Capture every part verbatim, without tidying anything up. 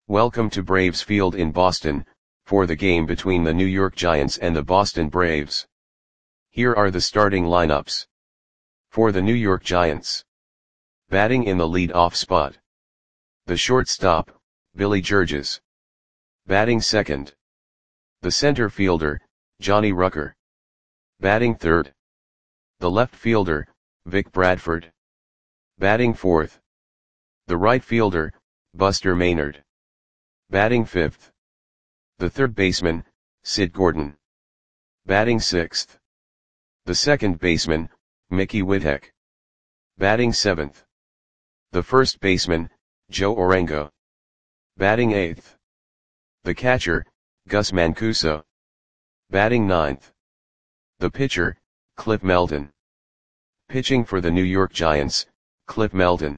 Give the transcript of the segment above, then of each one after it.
Welcome to Braves Field in Boston, for the game between the New York Giants and the Boston Braves. Here are the starting lineups. For the New York Giants. Batting in the lead-off spot. The shortstop, Billy Georges. Batting second. The center fielder, Johnny Rucker. Batting third. The left fielder, Vic Bradford. Batting fourth. The right fielder, Buster Maynard. Batting fifth. The third baseman, Sid Gordon. Batting sixth. The second baseman, Mickey Whittek. Batting seventh. The first baseman, Joe Orengo. Batting eighth. The catcher, Gus Mancuso. Batting ninth. The pitcher, Cliff Melton. Pitching for the New York Giants, Cliff Melton.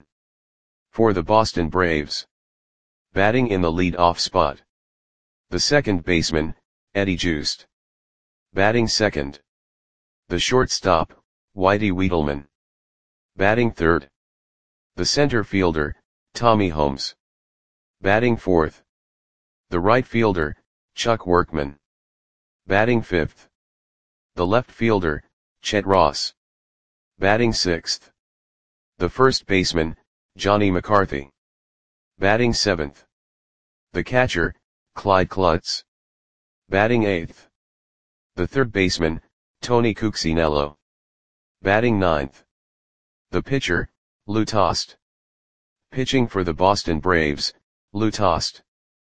For the Boston Braves. Batting in the lead-off spot. The second baseman, Eddie Joost. Batting second. The shortstop, Whitey Wietelman. Batting third. The center fielder, Tommy Holmes. Batting fourth. The right fielder, Chuck Workman. Batting fifth. The left fielder, Chet Ross. Batting sixth. The first baseman, Johnny McCarthy. Batting seventh. The catcher, Clyde Klutz. Batting eighth. The third baseman, Tony Cuccinello. Batting ninth. The pitcher, Lou Tost. Pitching for the Boston Braves, Lou Tost.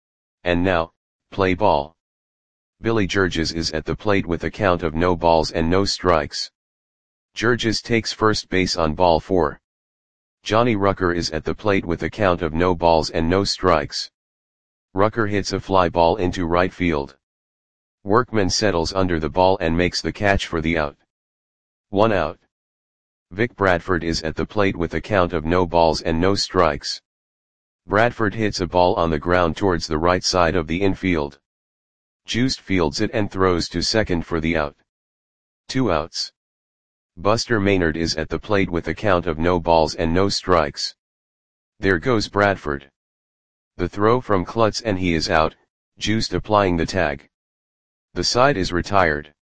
And now, play ball. Billy Georges is at the plate with a count of no balls and no strikes. Georges takes first base on ball four. Johnny Rucker is at the plate with a count of no balls and no strikes. Rucker hits a fly ball into right field. Workman settles under the ball and makes the catch for the out. One out. Vic Bradford is at the plate with a count of no balls and no strikes. Bradford hits a ball on the ground towards the right side of the infield. Joost fields it and throws to second for the out. Two outs. Buster Maynard is at the plate with a count of no balls and no strikes. There goes Bradford. The throw from Klutz and he is out, Joost applying the tag. The side is retired.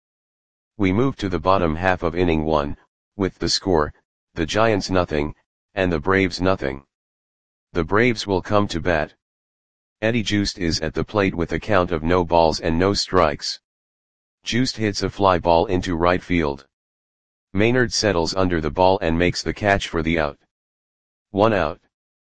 We move to the bottom half of inning one, with the score, the Giants nothing, and the Braves nothing. The Braves will come to bat. Eddie Joost is at the plate with a count of no balls and no strikes. Joost hits a fly ball into right field. Maynard settles under the ball and makes the catch for the out. One out.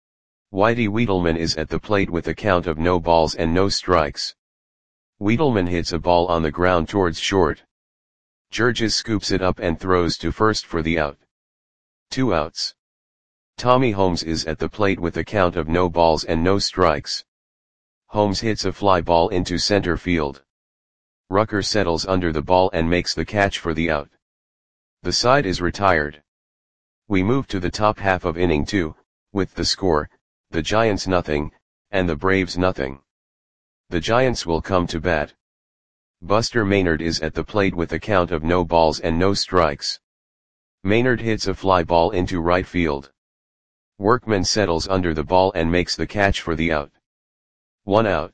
Whitey Wietelman is at the plate with a count of no balls and no strikes. Wietelman hits a ball on the ground towards short. Georges scoops it up and throws to first for the out. Two outs. Tommy Holmes is at the plate with a count of no balls and no strikes. Holmes hits a fly ball into center field. Rucker settles under the ball and makes the catch for the out. The side is retired. We move to the top half of inning two, with the score, the Giants nothing, and the Braves nothing. The Giants will come to bat. Buster Maynard is at the plate with a count of no balls and no strikes. Maynard hits a fly ball into right field. Workman settles under the ball and makes the catch for the out. One out.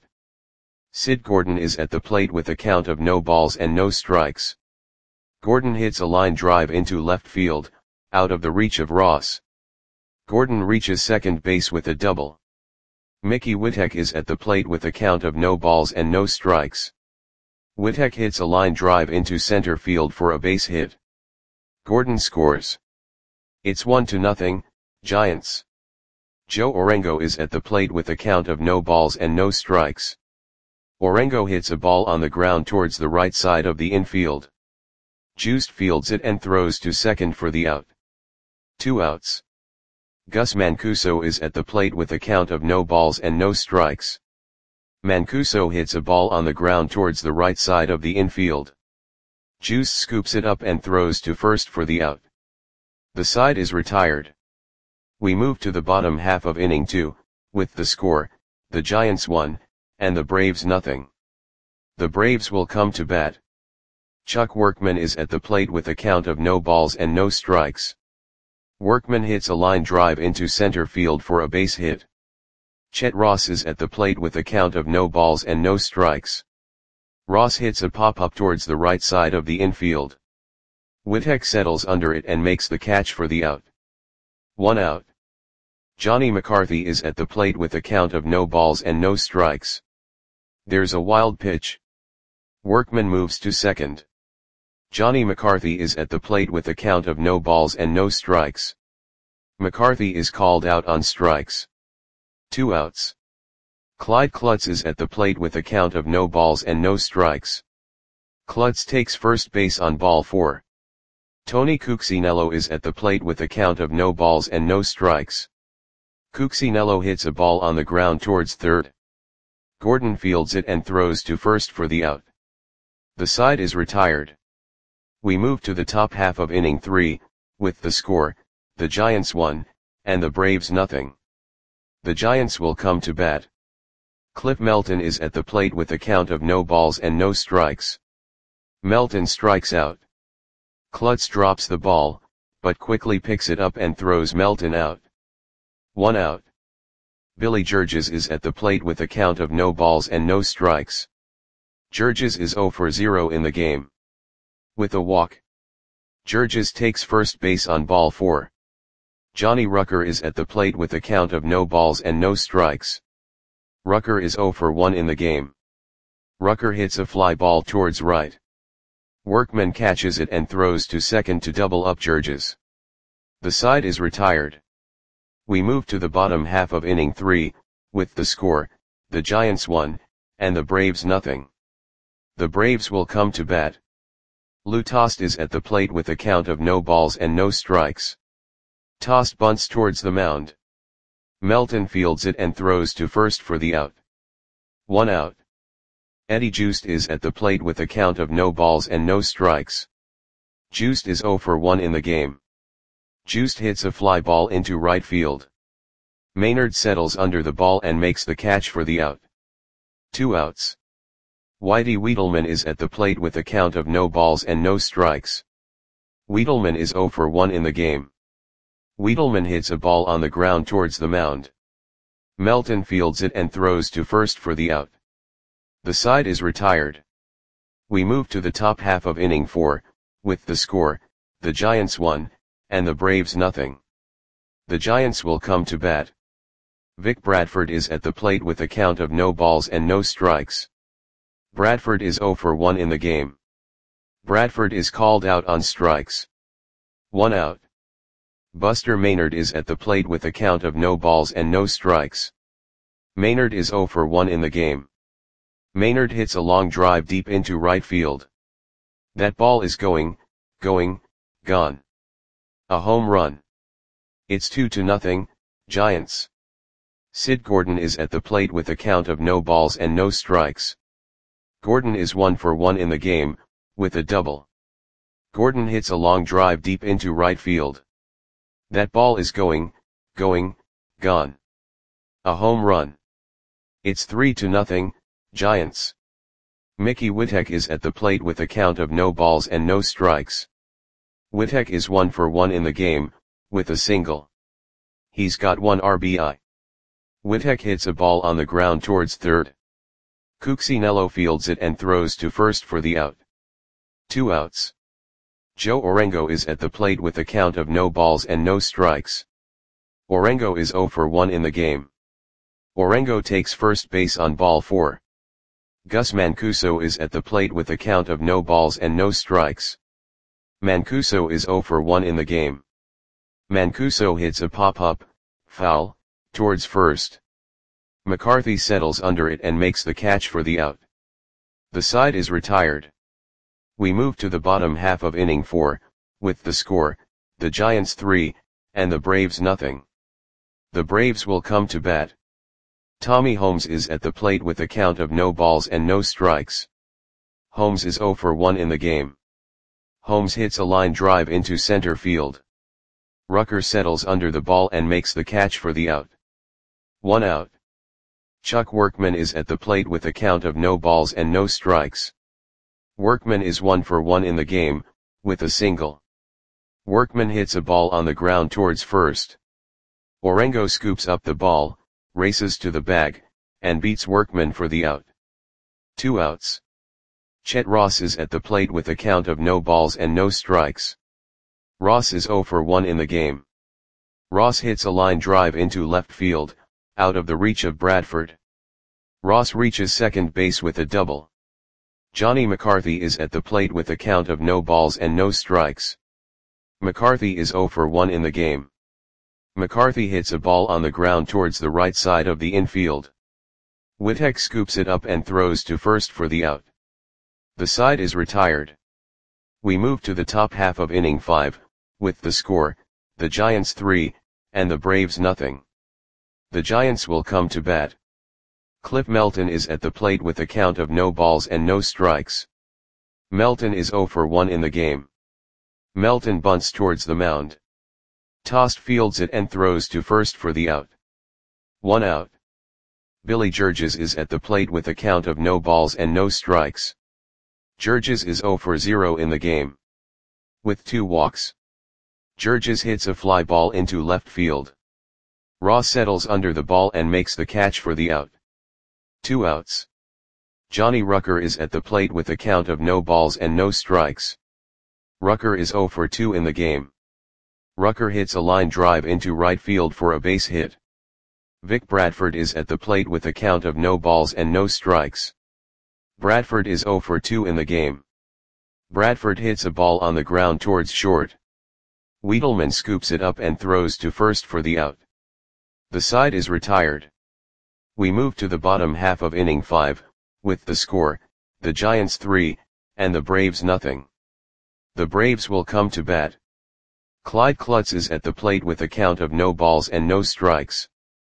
Sid Gordon is at the plate with a count of no balls and no strikes. Gordon hits a line drive into left field, out of the reach of Ross. Gordon reaches second base with a double. Mickey Whittek is at the plate with a count of no balls and no strikes. Whittek hits a line drive into center field for a base hit. Gordon scores. It's one to nothing, Giants. Joe Orengo is at the plate with a count of no balls and no strikes. Orengo hits a ball on the ground towards the right side of the infield. Joost fields it and throws to second for the out. Two outs. Gus Mancuso is at the plate with a count of no balls and no strikes. Mancuso hits a ball on the ground towards the right side of the infield. Joost scoops it up and throws to first for the out. The side is retired. We move to the bottom half of inning two, with the score, the Giants one, and the Braves nothing. The Braves will come to bat. Chuck Workman is at the plate with a count of no balls and no strikes. Workman hits a line drive into center field for a base hit. Chet Ross is at the plate with a count of no balls and no strikes. Ross hits a pop-up towards the right side of the infield. Whitek settles under it and makes the catch for the out. One out. Johnny McCarthy is at the plate with a count of no balls and no strikes. There's a wild pitch. Workman moves to second. Johnny McCarthy is at the plate with a count of no balls and no strikes. McCarthy is called out on strikes. Two outs. Clyde Klutz is at the plate with a count of no balls and no strikes. Klutz takes first base on ball four. Tony Cuccinello is at the plate with a count of no balls and no strikes. Cuccinello hits a ball on the ground towards third. Gordon fields it and throws to first for the out. The side is retired. We move to the top half of inning three, with the score, the Giants one, and the Braves nothing. The Giants will come to bat. Cliff Melton is at the plate with a count of no balls and no strikes. Melton strikes out. Klutz drops the ball, but quickly picks it up and throws Melton out. One out. Billy Georges is at the plate with a count of no balls and no strikes. Georges is zero for zero in the game. With a walk. Georges takes first base on ball four. Johnny Rucker is at the plate with a count of no balls and no strikes. Rucker is zero for one in the game. Rucker hits a fly ball towards right. Workman catches it and throws to second to double up Georges. The side is retired. We move to the bottom half of inning three, with the score, the Giants one, and the Braves nothing. The Braves will come to bat. Lou Tost is at the plate with a count of no balls and no strikes. Tost bunts towards the mound. Melton fields it and throws to first for the out. One out. Eddie Joost is at the plate with a count of no balls and no strikes. Joost is zero for one in the game. Joost hits a fly ball into right field. Maynard settles under the ball and makes the catch for the out. Two outs. Whitey Wiedelman is at the plate with a count of no balls and no strikes. Wiedelman is zero for one in the game. Wiedelman hits a ball on the ground towards the mound. Melton fields it and throws to first for the out. The side is retired. We move to the top half of inning four, with the score, the Giants one, and the Braves nothing. The Giants will come to bat. Vic Bradford is at the plate with a count of no balls and no strikes. Bradford is zero for one in the game. Bradford is called out on strikes. One out. Buster Maynard is at the plate with a count of no balls and no strikes. Maynard is zero for one in the game. Maynard hits a long drive deep into right field. That ball is going, going, gone. A home run. It's two to nothing, Giants. Sid Gordon is at the plate with a count of no balls and no strikes. Gordon is one for one in the game, with a double. Gordon hits a long drive deep into right field. That ball is going, going, gone. A home run. It's three to nothing, Giants. Mickey Whitek is at the plate with a count of no balls and no strikes. Whitek is one for one in the game, with a single. He's got one R B I. Whitek hits a ball on the ground towards third. Cuccinello fields it and throws to first for the out. Two outs. Joe Orengo is at the plate with a count of no balls and no strikes. Orengo is zero for one in the game. Orengo takes first base on ball four. Gus Mancuso is at the plate with a count of no balls and no strikes. Mancuso is zero for one in the game. Mancuso hits a pop-up, foul, towards first. McCarthy settles under it and makes the catch for the out. The side is retired. We move to the bottom half of inning four, with the score, the Giants three, and the Braves nothing. The Braves will come to bat. Tommy Holmes is at the plate with a count of no balls and no strikes. Holmes is zero for one in the game. Holmes hits a line drive into center field. Rucker settles under the ball and makes the catch for the out. One out. Chuck Workman is at the plate with a count of no balls and no strikes. Workman is one for one in the game, with a single. Workman hits a ball on the ground towards first. Orengo scoops up the ball, races to the bag, and beats Workman for the out. Two outs. Chet Ross is at the plate with a count of no balls and no strikes. Ross is oh for one in the game. Ross hits a line drive into left field, out of the reach of Bradford. Ross reaches second base with a double. Johnny McCarthy is at the plate with a count of no balls and no strikes. McCarthy is oh for one in the game. McCarthy hits a ball on the ground towards the right side of the infield. Whitek scoops it up and throws to first for the out. The side is retired. We move to the top half of inning five, with the score, the Giants three, and the Braves nothing. The Giants will come to bat. Cliff Melton is at the plate with a count of no balls and no strikes. Melton is oh for one in the game. Melton bunts towards the mound. Tost fields it and throws to first for the out. One out. Billy Georges is at the plate with a count of no balls and no strikes. Georges is oh for zero in the game. With two walks. Georges hits a fly ball into left field. Ross settles under the ball and makes the catch for the out. Two outs. Johnny Rucker is at the plate with a count of no balls and no strikes. Rucker is oh for two in the game. Rucker hits a line drive into right field for a base hit. Vic Bradford is at the plate with a count of no balls and no strikes. Bradford is oh for two in the game. Bradford hits a ball on the ground towards short. Wiedelman scoops it up and throws to first for the out. The side is retired. We move to the bottom half of inning five, with the score, the Giants three, and the Braves nothing. The Braves will come to bat. Clyde Klutz is at the plate with a count of no balls and no strikes.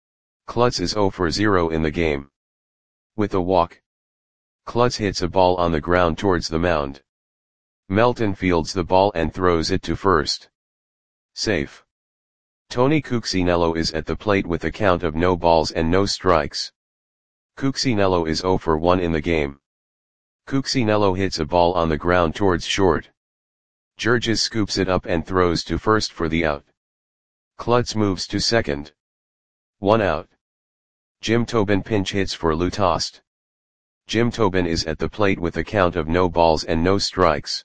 Klutz is oh for zero in the game. With a walk. Klutz hits a ball on the ground towards the mound. Melton fields the ball and throws it to first. Safe. Tony Cuccinello is at the plate with a count of no balls and no strikes. Cuccinello is oh for one in the game. Cuccinello hits a ball on the ground towards short. Georges scoops it up and throws to first for the out. Klutz moves to second. One out. Jim Tobin pinch hits for Lou Tost. Jim Tobin is at the plate with a count of no balls and no strikes.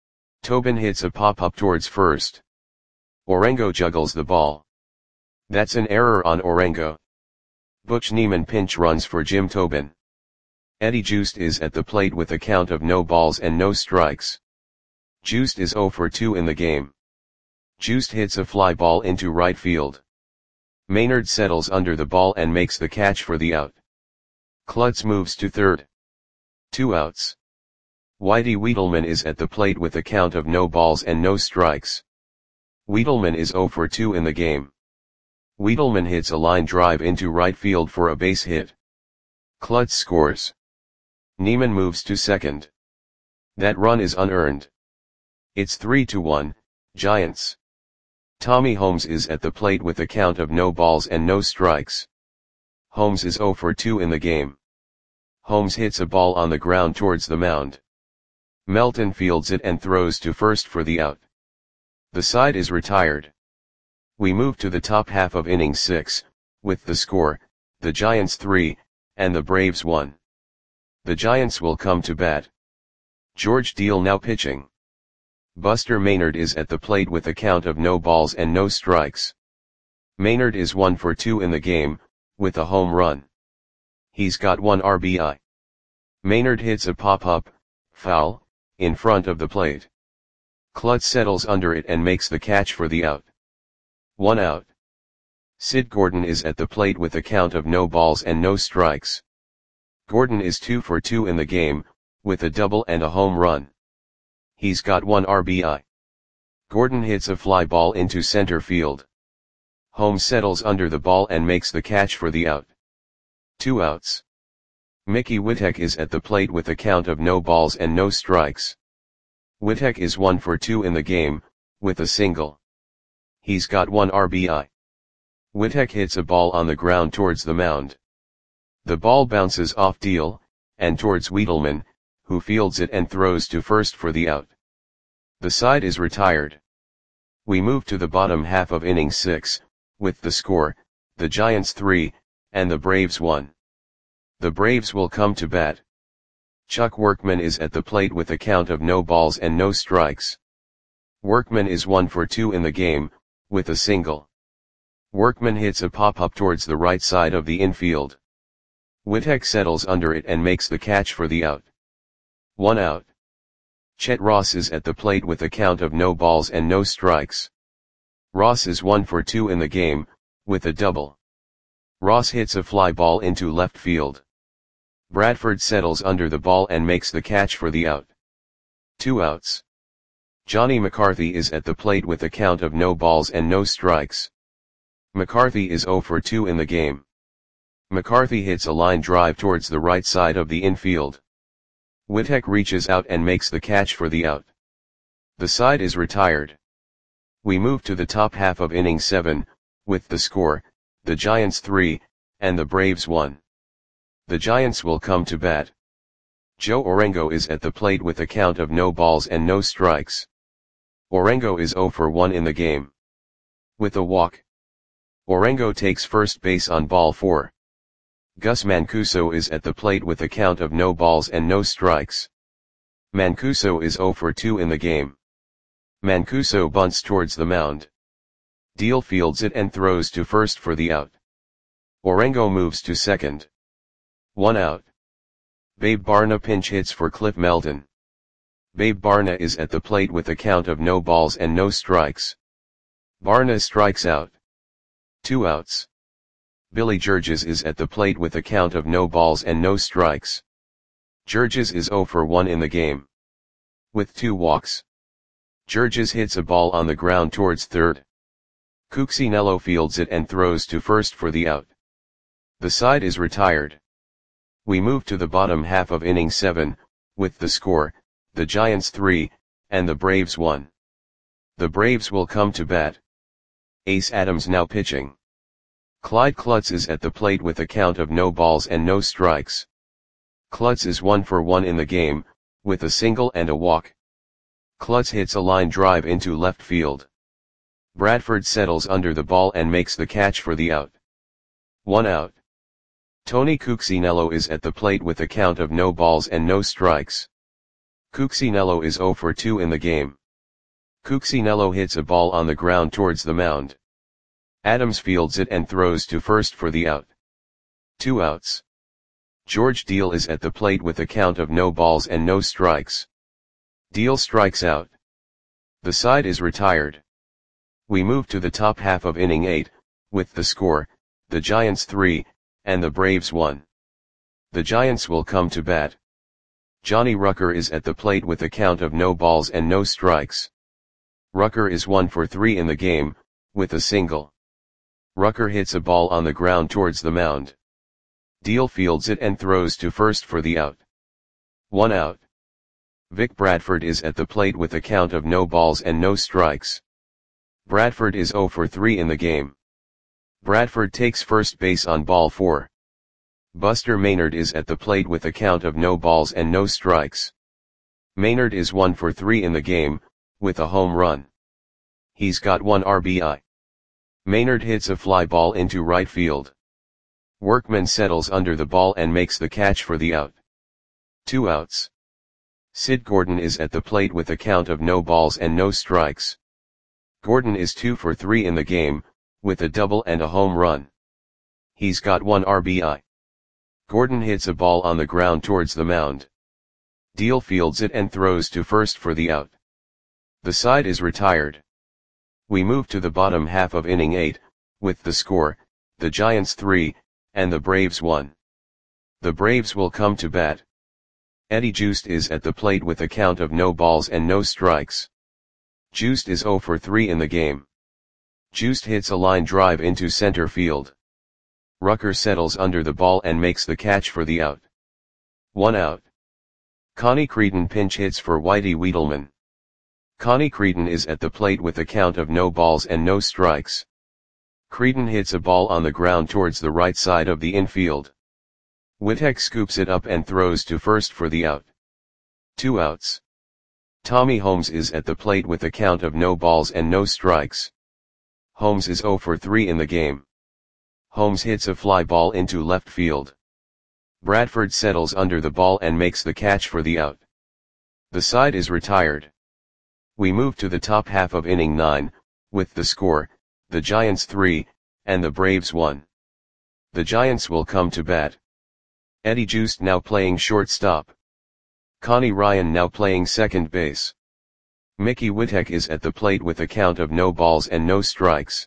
Tobin hits a pop-up towards first. Orengo juggles the ball. That's an error on Orengo. Butch Neiman pinch runs for Jim Tobin. Eddie Joost is at the plate with a count of no balls and no strikes. Joost is oh for two in the game. Joost hits a fly ball into right field. Maynard settles under the ball and makes the catch for the out. Klutz moves to third. Two outs. Whitey Wiedelman is at the plate with a count of no balls and no strikes. Wiedelman is oh for two in the game. Wiedelman hits a line drive into right field for a base hit. Klutz scores. Neiman moves to second. That run is unearned. It's three to one, Giants. Tommy Holmes is at the plate with a count of no balls and no strikes. Holmes is oh for two in the game. Holmes hits a ball on the ground towards the mound. Melton fields it and throws to first for the out. The side is retired. We move to the top half of inning six, with the score, the Giants three, and the Braves one. The Giants will come to bat. George Diehl now pitching. Buster Maynard is at the plate with a count of no balls and no strikes. Maynard is one for two in the game, with a home run. He's got one R B I. Maynard hits a pop-up, foul, in front of the plate. Klutz settles under it and makes the catch for the out. One out. Sid Gordon is at the plate with a count of no balls and no strikes. Gordon is two for two in the game, with a double and a home run. He's got one R B I. Gordon hits a fly ball into center field. Holmes settles under the ball and makes the catch for the out. Two outs. Mickey Whitek is at the plate with a count of no balls and no strikes. Whitek is one for two in the game, with a single. He's got one R B I. Whitek hits a ball on the ground towards the mound. The ball bounces off Diehl, and towards Wiedelman, who fields it and throws to first for the out. The side is retired. We move to the bottom half of inning six, with the score, the Giants three, and the Braves one. The Braves will come to bat. Chuck Workman is at the plate with a count of no balls and no strikes. Workman is one for two in the game, with a single. Workman hits a pop-up towards the right side of the infield. Wittek settles under it and makes the catch for the out. One out. Chet Ross is at the plate with a count of no balls and no strikes. Ross is one for two in the game, with a double. Ross hits a fly ball into left field. Bradford settles under the ball and makes the catch for the out. Two outs. Johnny McCarthy is at the plate with a count of no balls and no strikes. McCarthy is zero for two in the game. McCarthy hits a line drive towards the right side of the infield. Wittek reaches out and makes the catch for the out. The side is retired. We move to the top half of inning seven, with the score, the Giants three, and the Braves one. The Giants will come to bat. Joe Orengo is at the plate with a count of no balls and no strikes. Orengo is zero for one in the game. With a walk. Orengo takes first base on ball four. Gus Mancuso is at the plate with a count of no balls and no strikes. Mancuso is zero for two in the game. Mancuso bunts towards the mound. Deal fields it and throws to first for the out. Orengo moves to second. One out. Babe Barna pinch hits for Cliff Meldon. Babe Barna is at the plate with a count of no balls and no strikes. Barna strikes out. Two outs. Billy Georges is at the plate with a count of no balls and no strikes. Georges is zero for one in the game. With two walks. Georges hits a ball on the ground towards third. Cuccinello fields it and throws to first for the out. The side is retired. We move to the bottom half of inning seven, with the score, the Giants three, and the Braves one. The Braves will come to bat. Ace Adams now pitching. Clyde Klutz is at the plate with a count of no balls and no strikes. Klutz is one for one in the game, with a single and a walk. Klutz hits a line drive into left field. Bradford settles under the ball and makes the catch for the out. One out. Tony Cuccinello is at the plate with a count of no balls and no strikes. Cuccinello is zero for two in the game. Cuccinello hits a ball on the ground towards the mound. Adams fields it and throws to first for the out. Two outs. George Deal is at the plate with a count of no balls and no strikes. Deal strikes out. The side is retired. We move to the top half of inning eight, with the score, the Giants three, and the Braves one. The Giants will come to bat. Johnny Rucker is at the plate with a count of no balls and no strikes. Rucker is one for three in the game, with a single. Rucker hits a ball on the ground towards the mound. Deal fields it and throws to first for the out. One out. Vic Bradford is at the plate with a count of no balls and no strikes. Bradford is zero for three in the game. Bradford takes first base on ball four. Buster Maynard is at the plate with a count of no balls and no strikes. Maynard is one for three in the game, with a home run. He's got one R B I. Maynard hits a fly ball into right field. Workman settles under the ball and makes the catch for the out. Two outs. Sid Gordon is at the plate with a count of no balls and no strikes. Gordon is two for three in the game, with a double and a home run. He's got one R B I. Gordon hits a ball on the ground towards the mound. Deal fields it and throws to first for the out. The side is retired. We move to the bottom half of inning eight, with the score, the Giants three, and the Braves one. The Braves will come to bat. Eddie Joost is at the plate with a count of no balls and no strikes. Joost is zero for three in the game. Joost hits a line drive into center field. Rucker settles under the ball and makes the catch for the out. One out. Connie Creedon pinch hits for Whitey Wiedelman. Connie Creedon is at the plate with a count of no balls and no strikes. Creedon hits a ball on the ground towards the right side of the infield. Wittek scoops it up and throws to first for the out. Two outs. Tommy Holmes is at the plate with a count of no balls and no strikes. Holmes is zero for three in the game. Holmes hits a fly ball into left field. Bradford settles under the ball and makes the catch for the out. The side is retired. We move to the top half of inning nine, with the score, the Giants three, and the Braves one. The Giants will come to bat. Eddie Joost now playing shortstop. Connie Ryan now playing second base. Mickey Witek is at the plate with a count of no balls and no strikes.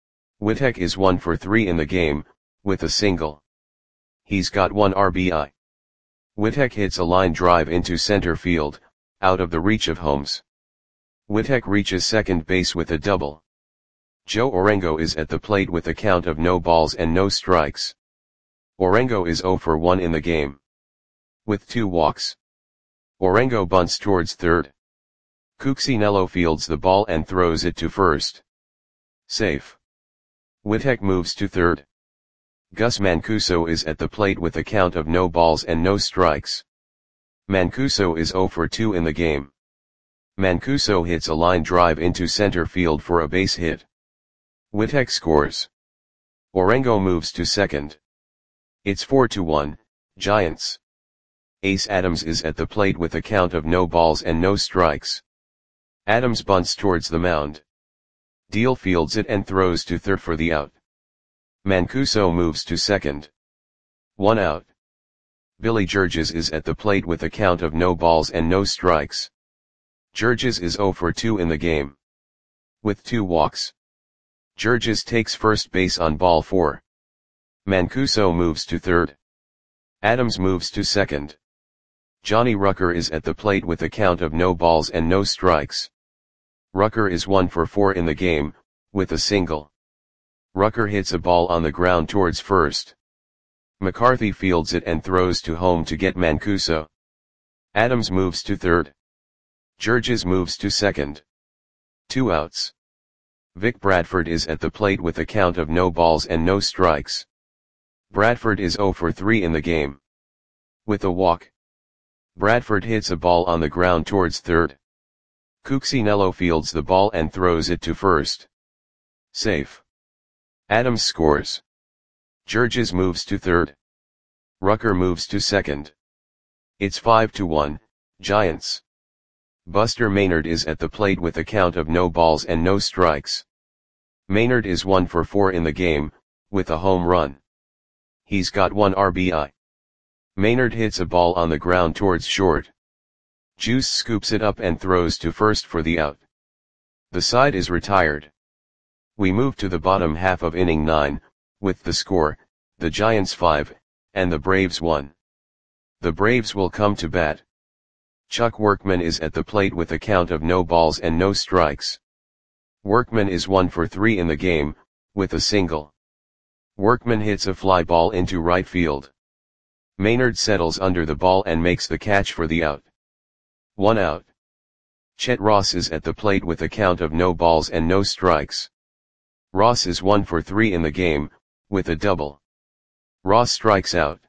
Witek is one for three in the game, with a single. He's got one R B I. Witek hits a line drive into center field, out of the reach of Holmes. Witek reaches second base with a double. Joe Orengo is at the plate with a count of no balls and no strikes. Orengo is zero for one in the game. With two walks. Orengo bunts towards third. Cuccinello fields the ball and throws it to first. Safe. Witek moves to third. Gus Mancuso is at the plate with a count of no balls and no strikes. Mancuso is zero for two in the game. Mancuso hits a line drive into center field for a base hit. Witek scores. Orengo moves to second. It's four to one, Giants. Ace Adams is at the plate with a count of no balls and no strikes. Adams bunts towards the mound. Deal fields it and throws to third for the out. Mancuso moves to second. One out. Billy Georges is at the plate with a count of no balls and no strikes. Georges is zero for two in the game. With two walks. Georges takes first base on ball four. Mancuso moves to third. Adams moves to second. Johnny Rucker is at the plate with a count of no balls and no strikes. Rucker is one for four in the game, with a single. Rucker hits a ball on the ground towards first. McCarthy fields it and throws to home to get Mancuso. Adams moves to third. Georges moves to second. Two outs. Vic Bradford is at the plate with a count of no balls and no strikes. Bradford is zero for three in the game. With a walk. Bradford hits a ball on the ground towards third. Cuccinello fields the ball and throws it to first. Safe. Adams scores. Georges moves to third. Rucker moves to second. It's five to one, Giants. Buster Maynard is at the plate with a count of no balls and no strikes. Maynard is one for four in the game, with a home run. He's got one R B I. Maynard hits a ball on the ground towards short. Juice scoops it up and throws to first for the out. The side is retired. We move to the bottom half of inning nine, with the score, the Giants five, and the Braves one. The Braves will come to bat. Chuck Workman is at the plate with a count of no balls and no strikes. Workman is one for three in the game, with a single. Workman hits a fly ball into right field. Maynard settles under the ball and makes the catch for the out. One out. Chet Ross is at the plate with a count of no balls and no strikes. Ross is one for three in the game, with a double. Ross strikes out.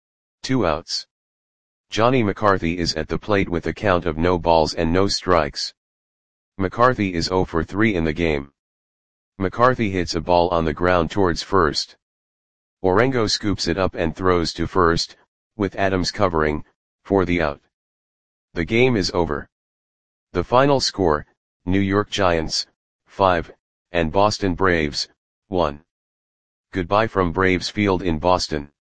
Two outs. Johnny McCarthy is at the plate with a count of no balls and no strikes. McCarthy is zero for three in the game. McCarthy hits a ball on the ground towards first. Orengo scoops it up and throws to first, with Adams covering, for the out. The game is over. The final score, New York Giants, five, and Boston Braves, one. Goodbye from Braves Field in Boston.